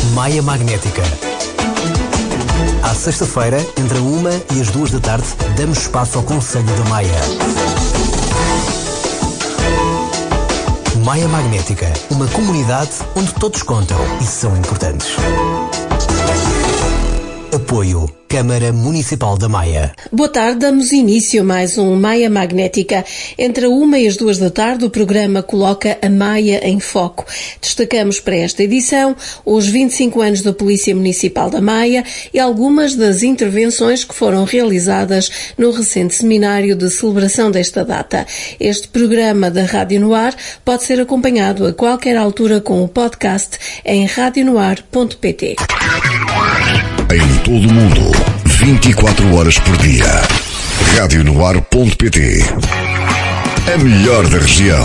Maia Magnética. À sexta-feira, entre a 1 e as 2 da tarde, damos espaço ao Conselho da Maia. Maia Magnética, uma comunidade onde todos contam e são importantes. Apoio Câmara Municipal da Maia. Boa tarde, damos início a mais um Maia Magnética. Entre a 1 e as 2 da tarde, o programa coloca a Maia em foco. Destacamos para esta edição os 25 anos da Polícia Municipal da Maia e algumas das intervenções que foram realizadas no recente seminário de celebração desta data. Este programa da Rádio no Ar pode ser acompanhado a qualquer altura com o podcast em radionoar.pt. Em todo o mundo, 24 horas por dia. Radionoar.pt. A melhor da região.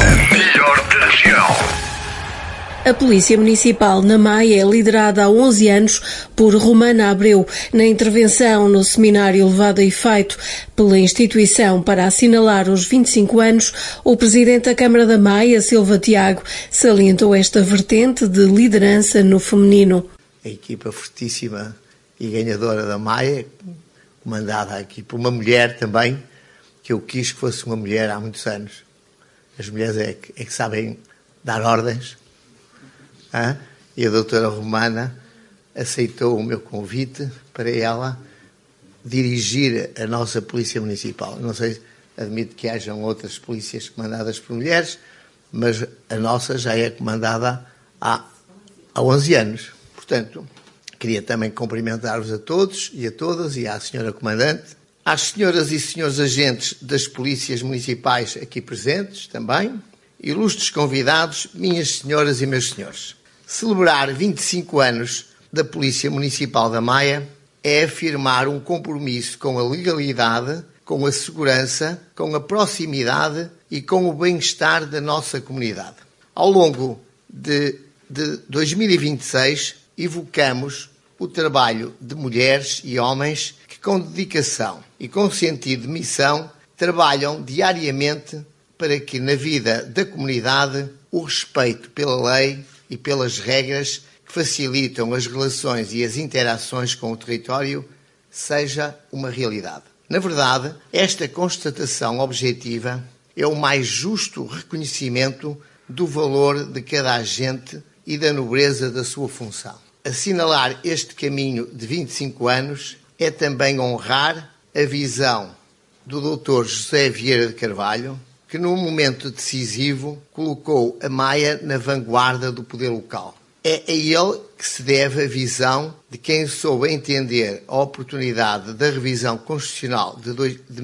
A Polícia Municipal na Maia é liderada há 11 anos por Romana Abreu. Na intervenção no seminário levado a efeito pela instituição para assinalar os 25 anos, o Presidente da Câmara da Maia, Silva Tiago, salientou esta vertente de liderança no feminino. A equipa fortíssima e ganhadora da Maia, comandada aqui por uma mulher também, que eu quis que fosse uma mulher há muitos anos. As mulheres é que sabem dar ordens. E a doutora Romana aceitou o meu convite para ela dirigir a nossa Polícia Municipal. Não sei, admito que hajam outras polícias comandadas por mulheres, mas a nossa já é comandada há 11 anos. Portanto, queria também cumprimentar-vos a todos e a todas e à senhora Comandante, às senhoras e senhores agentes das polícias municipais aqui presentes também, ilustres convidados, minhas senhoras e meus senhores. Celebrar 25 anos da Polícia Municipal da Maia é afirmar um compromisso com a legalidade, com a segurança, com a proximidade e com o bem-estar da nossa comunidade. Ao longo de 2026, evocamos o trabalho de mulheres e homens que, com dedicação e com sentido de missão, trabalham diariamente para que, na vida da comunidade, o respeito pela lei e pelas regras que facilitam as relações e as interações com o território seja uma realidade. Na verdade, esta constatação objetiva é o mais justo reconhecimento do valor de cada agente e da nobreza da sua função. Assinalar este caminho de 25 anos é também honrar a visão do Dr. José Vieira de Carvalho, que num momento decisivo colocou a Maia na vanguarda do poder local. É a ele que se deve a visão de quem soube entender a oportunidade da revisão constitucional de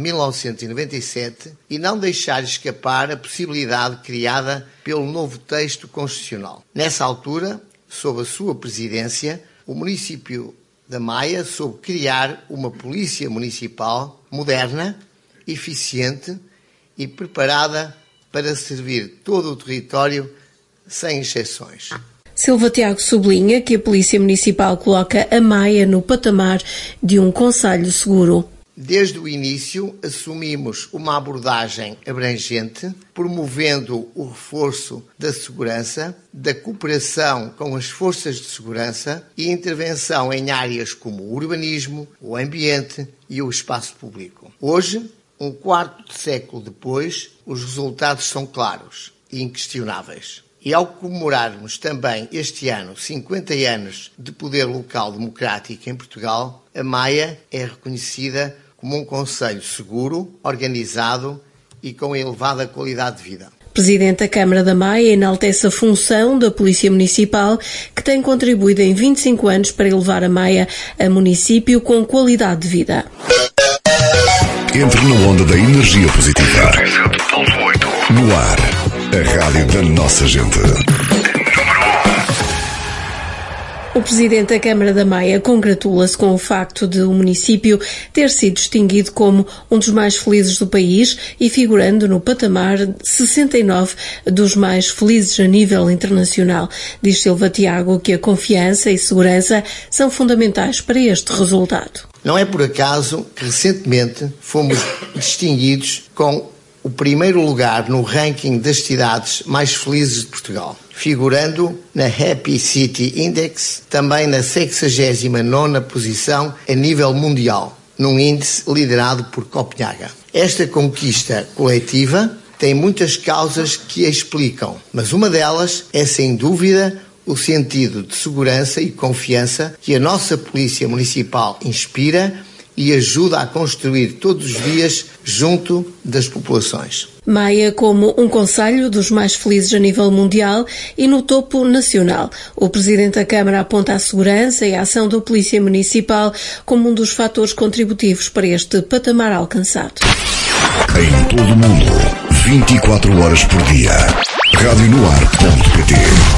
1997 e não deixar escapar a possibilidade criada pelo novo texto constitucional. Nessa altura, sob a sua presidência, o município da Maia soube criar uma polícia municipal moderna, eficiente e preparada para servir todo o território sem exceções. Silva Tiago sublinha que a Polícia Municipal coloca a Maia no patamar de um concelho seguro. Desde o início, assumimos uma abordagem abrangente, promovendo o reforço da segurança, da cooperação com as forças de segurança e intervenção em áreas como o urbanismo, o ambiente e o espaço público. Hoje, um quarto de século depois, os resultados são claros e inquestionáveis. E ao comemorarmos também este ano 50 anos de poder local democrático em Portugal, a Maia é reconhecida como um concelho seguro, organizado e com elevada qualidade de vida. Presidente da Câmara da Maia enaltece a função da Polícia Municipal, que tem contribuído em 25 anos para elevar a Maia a município com qualidade de vida. Entre na onda da energia positiva. No ar, a rádio da nossa gente. O Presidente da Câmara da Maia congratula-se com o facto de o município ter sido distinguido como um dos mais felizes do país e figurando no patamar de 69 dos mais felizes a nível internacional. Diz Silva Tiago que a confiança e segurança são fundamentais para este resultado. Não é por acaso que recentemente fomos distinguidos com o primeiro lugar no ranking das cidades mais felizes de Portugal, figurando na Happy City Index, também na 69ª posição a nível mundial, num índice liderado por Copenhaga. Esta conquista coletiva tem muitas causas que a explicam, mas uma delas é, sem dúvida, o sentido de segurança e confiança que a nossa Polícia Municipal inspira e ajuda a construir todos os dias junto das populações. Maia como um concelho dos mais felizes a nível mundial e no topo nacional. O Presidente da Câmara aponta a segurança e a ação da Polícia Municipal como um dos fatores contributivos para este patamar alcançado. Em todo o mundo, 24 horas por dia. radionoar.pt.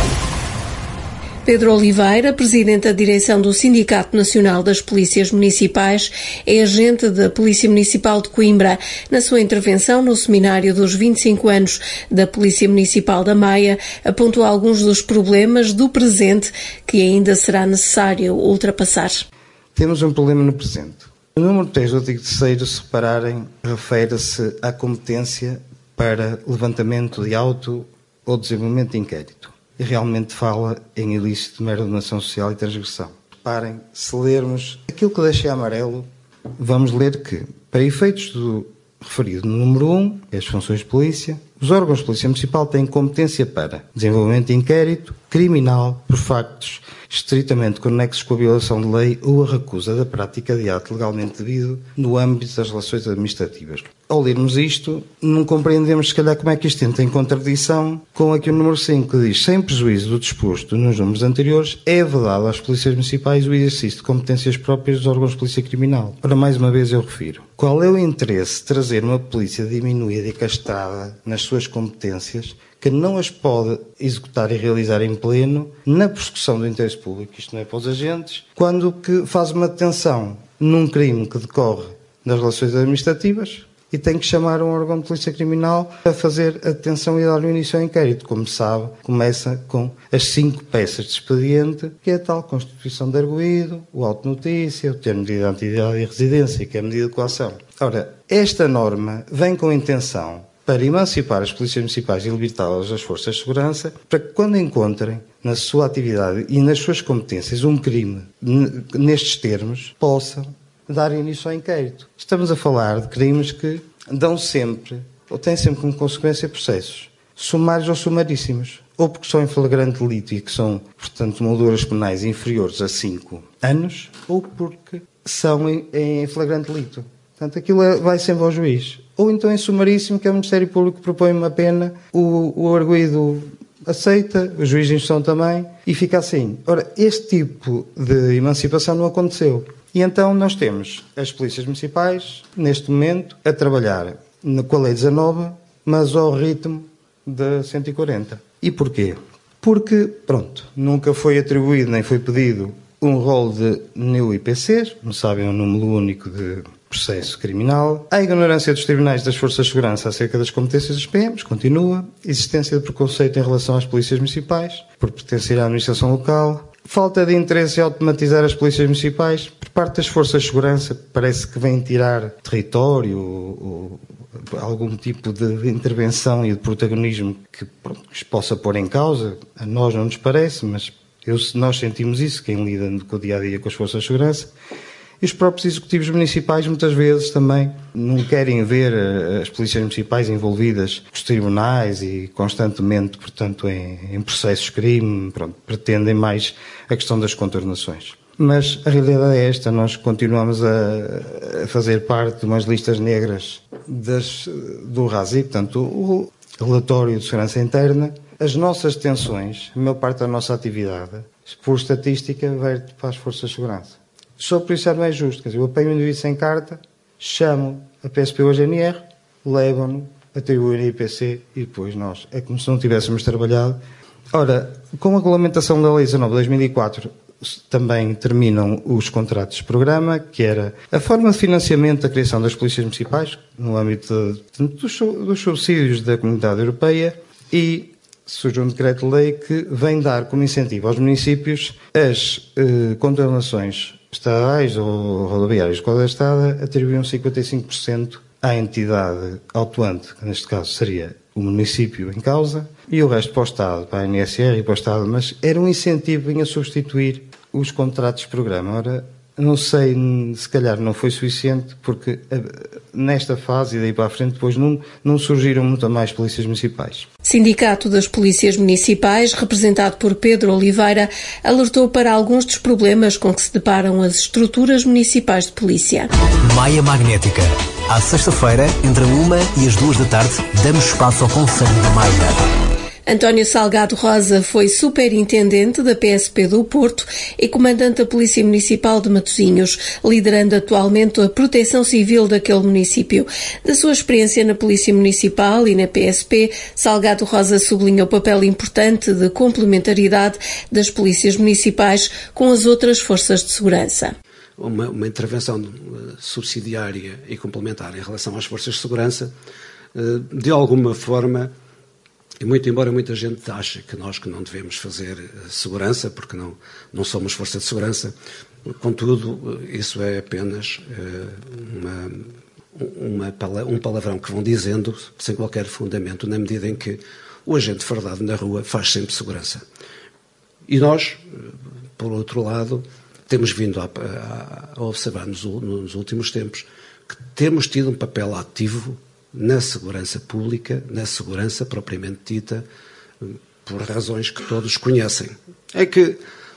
Pedro Oliveira, Presidente da Direção do Sindicato Nacional das Polícias Municipais, é agente da Polícia Municipal de Coimbra. Na sua intervenção no seminário dos 25 anos da Polícia Municipal da Maia, apontou alguns dos problemas do presente que ainda será necessário ultrapassar. Temos um problema no presente. O número 3 do artigo 3º, se repararem, refere-se à competência para levantamento de auto ou desenvolvimento de inquérito. E realmente fala em ilícito de mera dominação social e transgressão. Reparem, se lermos aquilo que deixei amarelo, vamos ler que, para efeitos do referido no número 1, as funções de polícia, os órgãos de polícia municipal têm competência para desenvolvimento de inquérito criminal por factos estritamente conexos com a violação de lei ou a recusa da prática de ato legalmente devido no âmbito das relações administrativas. Ao lermos isto, não compreendemos se calhar como é que isto entra em contradição com aqui o número 5, que diz: sem prejuízo do disposto nos números anteriores, é vedado às polícias municipais o exercício de competências próprias dos órgãos de polícia criminal. Ora, mais uma vez eu refiro. Qual é o interesse de trazer uma polícia diminuída e castrada nas suas competências, que não as pode executar e realizar em pleno na persecução do interesse público, isto não é para os agentes, quando que faz uma detenção num crime que decorre nas relações administrativas e tem que chamar um órgão de polícia criminal a fazer a detenção e dar o início ao inquérito. Como sabe, começa com as 5 peças de expediente, que é a tal constituição de arguido, o auto-notícia, o termo de identidade e residência, que é a medida de coação. Ora, esta norma vem com a intenção para emancipar as polícias municipais e libertá-las das forças de segurança, para que quando encontrem na sua atividade e nas suas competências um crime nestes termos, possam dar início ao inquérito. Estamos a falar de crimes que dão sempre, ou têm sempre como consequência processos sumários ou sumaríssimos, ou porque são em flagrante delito e que são, portanto, molduras penais inferiores a 5 anos, ou porque são em flagrante delito. Portanto, aquilo vai sempre ao juiz. Ou então em sumaríssimo, que é o Ministério Público que propõe uma pena, o arguido aceita, o juiz de instrução também, e fica assim. Ora, este tipo de emancipação não aconteceu. E então nós temos as polícias municipais, neste momento, a trabalhar com a Lei 19, mas ao ritmo de 140. E porquê? Porque, pronto, nunca foi atribuído nem foi pedido um rol de new IPCs, não sabem, é um número único de processo criminal. A ignorância dos tribunais das forças de segurança acerca das competências dos PMs continua. Existência de preconceito em relação às polícias municipais, por pertencer à administração local. Falta de interesse em automatizar as polícias municipais. Por parte das forças de segurança, parece que vêm tirar território ou algum tipo de intervenção e de protagonismo que se possa pôr em causa. A nós não nos parece, mas nós sentimos isso, quem lida com o dia-a-dia com as forças de segurança. E os próprios executivos municipais muitas vezes também não querem ver as polícias municipais envolvidas com os tribunais e constantemente, portanto, em processos de crime, pretendem mais a questão das contornações. Mas a realidade é esta, nós continuamos a fazer parte de umas listas negras do RASI, portanto, o relatório de segurança interna. As nossas detenções, a maior parte da nossa atividade, por estatística, verte para as forças de segurança. Só por isso não é justo. Quer dizer, eu apanho um indivíduo sem carta, chamo a PSP ou a GNR, levam-no, atribuem a IPC e depois nós. É como se não tivéssemos trabalhado. Ora, com a regulamentação da Lei 19 de 2004, também terminam os contratos de programa, que era a forma de financiamento da criação das polícias municipais, no âmbito dos subsídios da Comunidade Europeia, e surge um decreto-lei que vem dar como incentivo aos municípios as condenações estaduais ou rodoviárias de qualquer estado atribuíam 55% à entidade autuante, que neste caso seria o município em causa, e o resto para o Estado, para a NSR e para o Estado, mas era um incentivo, vinha substituir os contratos de programa. Ora, não sei, se calhar não foi suficiente, porque nesta fase e daí para a frente depois não surgiram muito mais polícias municipais. Sindicato das Polícias Municipais, representado por Pedro Oliveira, alertou para alguns dos problemas com que se deparam as estruturas municipais de polícia. Maia Magnética. À sexta-feira, entre 1 e as 2 da tarde, damos espaço ao Conselho da Maia. António Salgado Rosa foi superintendente da PSP do Porto e comandante da Polícia Municipal de Matosinhos, liderando atualmente a proteção civil daquele município. Da sua experiência na Polícia Municipal e na PSP, Salgado Rosa sublinha o papel importante de complementaridade das polícias municipais com as outras forças de segurança. Uma intervenção subsidiária e complementar em relação às forças de segurança, de alguma forma, e muito embora muita gente ache que nós que não devemos fazer segurança, porque não somos força de segurança, contudo, isso é apenas um palavrão que vão dizendo sem qualquer fundamento, na medida em que o agente fardado na rua faz sempre segurança. E nós, por outro lado, temos vindo a observar nos últimos tempos que temos tido um papel ativo na segurança pública, na segurança propriamente dita, por razões que todos conhecem. É que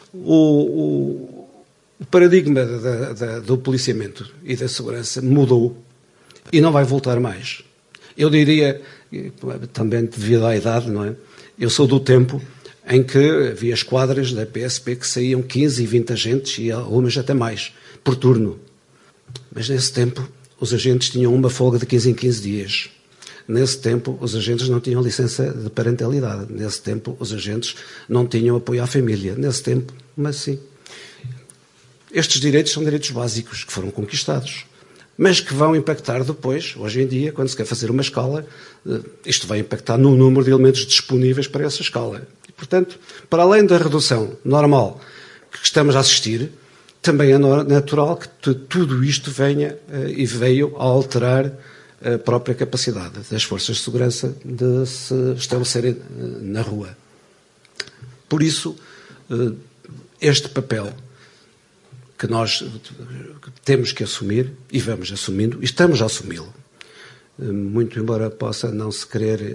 o paradigma do policiamento e da segurança mudou e não vai voltar mais. Eu diria, também devido à idade, não é? Eu sou do tempo em que havia esquadras da PSP que saíam 15 e 20 agentes e algumas até mais, por turno. Mas nesse tempo os agentes tinham uma folga de 15 em 15 dias. Nesse tempo, os agentes não tinham licença de parentalidade. Nesse tempo, os agentes não tinham apoio à família. Nesse tempo, mas sim. Estes direitos são direitos básicos que foram conquistados, mas que vão impactar depois, hoje em dia, quando se quer fazer uma escala, isto vai impactar no número de elementos disponíveis para essa escala. E, portanto, para além da redução normal que estamos a assistir, também é natural que tudo isto venha e veio a alterar a própria capacidade das forças de segurança de se estabelecerem na rua. Por isso, este papel que nós temos que assumir, e vamos assumindo, e estamos a assumi-lo, muito embora possa não se querer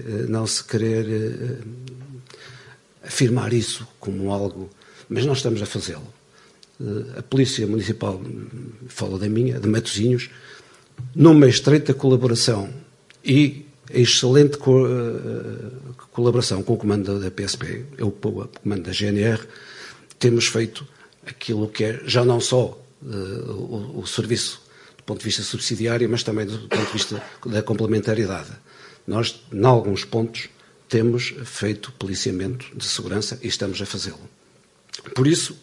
afirmar isso como algo, mas nós estamos a fazê-lo. A Polícia Municipal, falo da minha, de Matosinhos, numa estreita colaboração e excelente colaboração com o comando da PSP, o comando da GNR, temos feito aquilo que é já não só o serviço do ponto de vista subsidiário, mas também do ponto de vista da complementaridade. Nós, em alguns pontos, temos feito policiamento de segurança e estamos a fazê-lo. Por isso,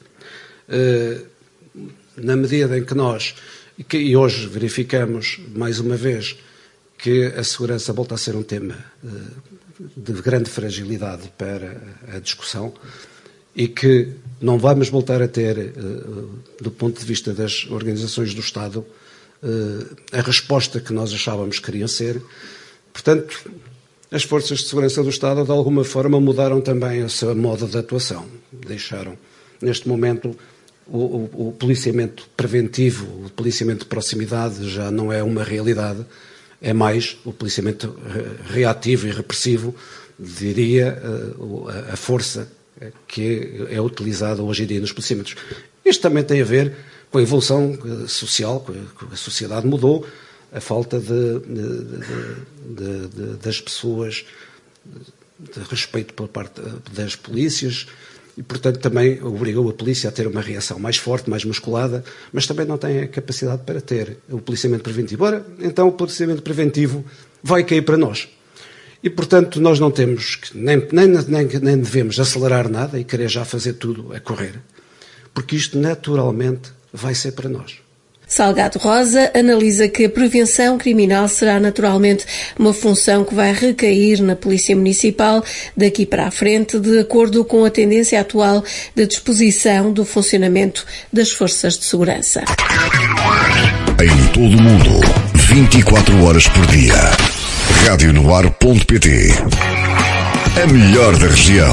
na medida em que nós, e hoje verificamos mais uma vez que a segurança volta a ser um tema de grande fragilidade para a discussão e que não vamos voltar a ter, do ponto de vista das organizações do Estado, a resposta que nós achávamos que queriam ser. Portanto, as forças de segurança do Estado, de alguma forma, mudaram também a sua modo de atuação. Deixaram, neste momento, o policiamento preventivo, o policiamento de proximidade já não é uma realidade, é mais o policiamento reativo e repressivo, diria, a força que é utilizada hoje em dia nos policiamentos. Isto também tem a ver com a evolução social, com a sociedade mudou, a falta das pessoas, de respeito por parte das polícias, e, portanto, também obrigou a polícia a ter uma reação mais forte, mais musculada, mas também não tem a capacidade para ter o policiamento preventivo. Ora, então o policiamento preventivo vai cair para nós. E, portanto, nós não temos, nem devemos acelerar nada e querer já fazer tudo a correr, porque isto naturalmente vai ser para nós. Salgado Rosa analisa que a prevenção criminal será naturalmente uma função que vai recair na Polícia Municipal daqui para a frente, de acordo com a tendência atual da disposição do funcionamento das forças de segurança. Em todo o mundo, 24 horas por dia. Radionoar.pt. A melhor da região.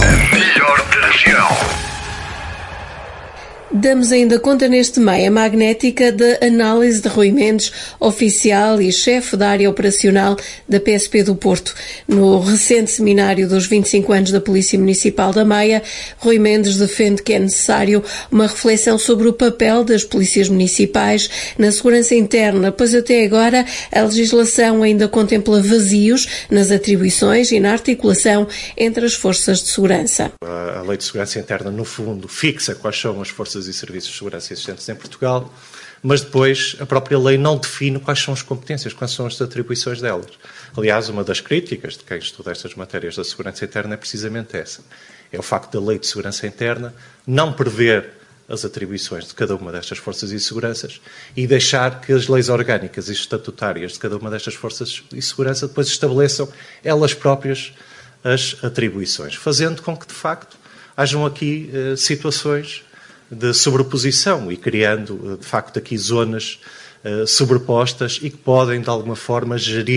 Damos ainda conta neste Maia Magnética da análise de Rui Mendes, oficial e chefe da área operacional da PSP do Porto. No recente seminário dos 25 anos da Polícia Municipal da Maia, Rui Mendes defende que é necessário uma reflexão sobre o papel das polícias municipais na segurança interna, pois até agora a legislação ainda contempla vazios nas atribuições e na articulação entre as forças de segurança. A Lei de Segurança Interna, no fundo, fixa quais são as forças e serviços de segurança existentes em Portugal, mas depois a própria lei não define quais são as competências, quais são as atribuições delas. Aliás, uma das críticas de quem estuda estas matérias da segurança interna é precisamente essa. É o facto da Lei de Segurança Interna não prever as atribuições de cada uma destas forças e seguranças e deixar que as leis orgânicas e estatutárias de cada uma destas forças e segurança depois estabeleçam elas próprias as atribuições, fazendo com que, de facto, hajam aqui situações de sobreposição e criando, de facto, aqui zonas sobrepostas e que podem, de alguma forma,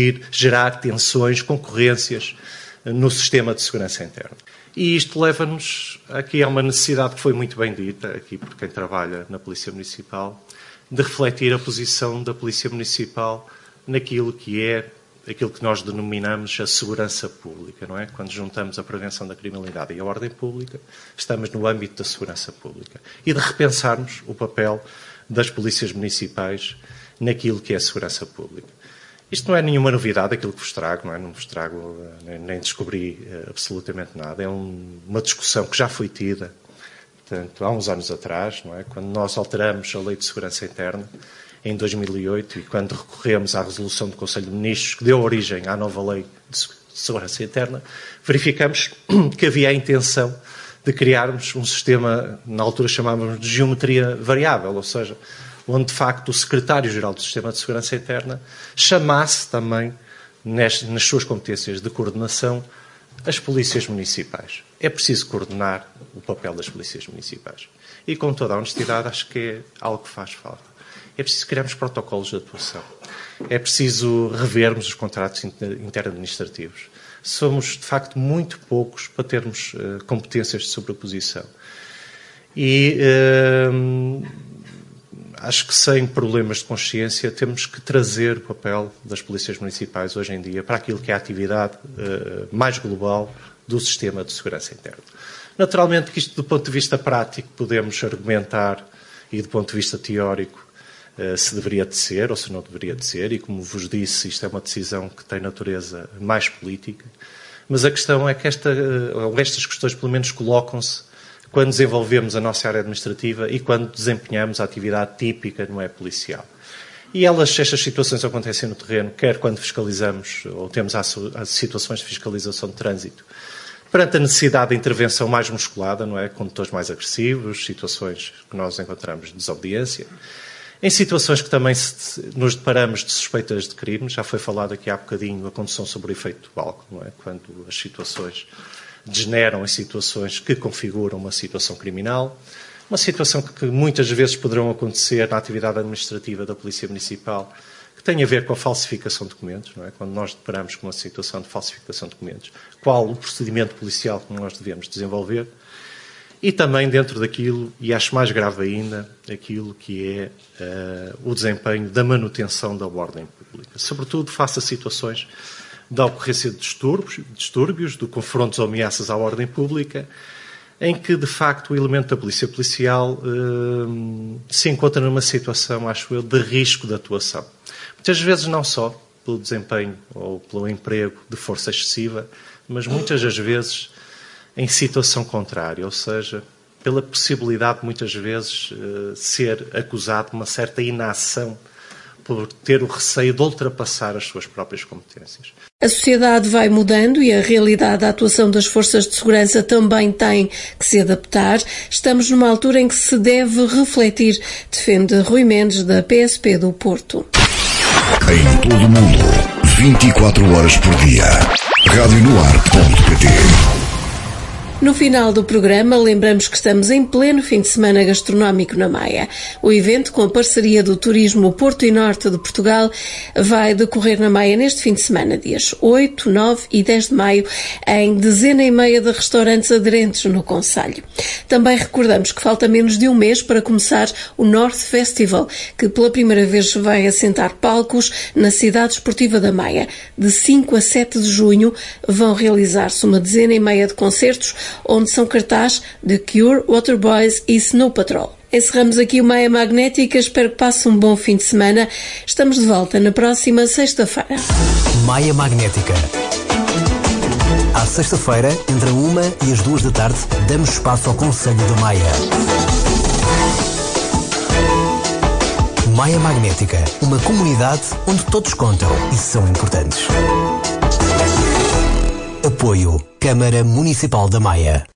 gerar tensões, concorrências no sistema de segurança interna. E isto leva-nos aqui a uma necessidade que foi muito bem dita, aqui por quem trabalha na Polícia Municipal, de refletir a posição da Polícia Municipal naquilo que nós denominamos a segurança pública, não é? Quando juntamos a prevenção da criminalidade e a ordem pública, estamos no âmbito da segurança pública. E de repensarmos o papel das polícias municipais naquilo que é a segurança pública. Isto não é nenhuma novidade, aquilo que vos trago, não é? Não vos trago, nem descobri absolutamente nada. É uma discussão que já foi tida, portanto, há uns anos atrás, não é? Quando nós alteramos a Lei de Segurança Interna, em 2008, e quando recorremos à resolução do Conselho de Ministros, que deu origem à nova Lei de Segurança Interna, verificamos que havia a intenção de criarmos um sistema, na altura chamávamos de geometria variável, ou seja, onde de facto o Secretário-Geral do Sistema de Segurança Interna chamasse também, nas suas competências de coordenação, as polícias municipais. É preciso coordenar o papel das polícias municipais. E com toda a honestidade, acho que é algo que faz falta. É preciso criarmos protocolos de atuação. É preciso revermos os contratos interadministrativos. Somos, de facto, muito poucos para termos competências de sobreposição. E acho que sem problemas de consciência temos que trazer o papel das polícias municipais hoje em dia para aquilo que é a atividade mais global do sistema de segurança interna. Naturalmente que isto, do ponto de vista prático, podemos argumentar e do ponto de vista teórico se deveria de ser ou se não deveria de ser, e como vos disse, isto é uma decisão que tem natureza mais política, mas a questão é que estas questões pelo menos colocam-se quando desenvolvemos a nossa área administrativa e quando desempenhamos a atividade típica, não é, policial. E estas situações acontecem no terreno, quer quando fiscalizamos ou temos as situações de fiscalização de trânsito, perante a necessidade de intervenção mais musculada, não é, condutores mais agressivos, situações que nós encontramos de desobediência, em situações que também nos deparamos de suspeitas de crimes, já foi falado aqui há bocadinho a condução sob o efeito do álcool, não é? Quando as situações degeneram em situações que configuram uma situação criminal, uma situação que muitas vezes poderão acontecer na atividade administrativa da Polícia Municipal, que tem a ver com a falsificação de documentos, não é? Quando nós deparamos com uma situação de falsificação de documentos, qual o procedimento policial que nós devemos desenvolver, e também dentro daquilo, e acho mais grave ainda, aquilo que é o desempenho da manutenção da ordem pública. Sobretudo face a situações da ocorrência de distúrbios, de confrontos ou ameaças à ordem pública, em que, de facto, o elemento da polícia policial se encontra numa situação, acho eu, de risco de atuação. Muitas vezes não só pelo desempenho ou pelo emprego de força excessiva, mas muitas das vezes em situação contrária, ou seja, pela possibilidade de muitas vezes ser acusado de uma certa inação por ter o receio de ultrapassar as suas próprias competências. A sociedade vai mudando e a realidade da atuação das forças de segurança também tem que se adaptar. Estamos numa altura em que se deve refletir, defende Rui Mendes, da PSP do Porto. Em todo o mundo, 24 horas por dia. Radionoar.pt. No final do programa, lembramos que estamos em pleno fim de semana gastronómico na Maia. O evento, com a parceria do Turismo Porto e Norte de Portugal, vai decorrer na Maia neste fim de semana, dias 8, 9 e 10 de maio, em 10,5 de restaurantes aderentes no concelho. Também recordamos que falta menos de um mês para começar o North Festival, que pela primeira vez vai assentar palcos na cidade esportiva da Maia. De 5 a 7 de junho vão realizar-se uma 10,5 de concertos, onde são cartaz The Cure, Waterboys e Snow Patrol. Encerramos aqui o Maia Magnética. Espero que passe um bom fim de semana. Estamos de volta na próxima sexta-feira. Maia Magnética. À sexta-feira, entre a 1 e as 2 da tarde, damos espaço ao Conselho da Maia. Maia Magnética, uma comunidade onde todos contam e são importantes. Apoio Câmara Municipal da Maia.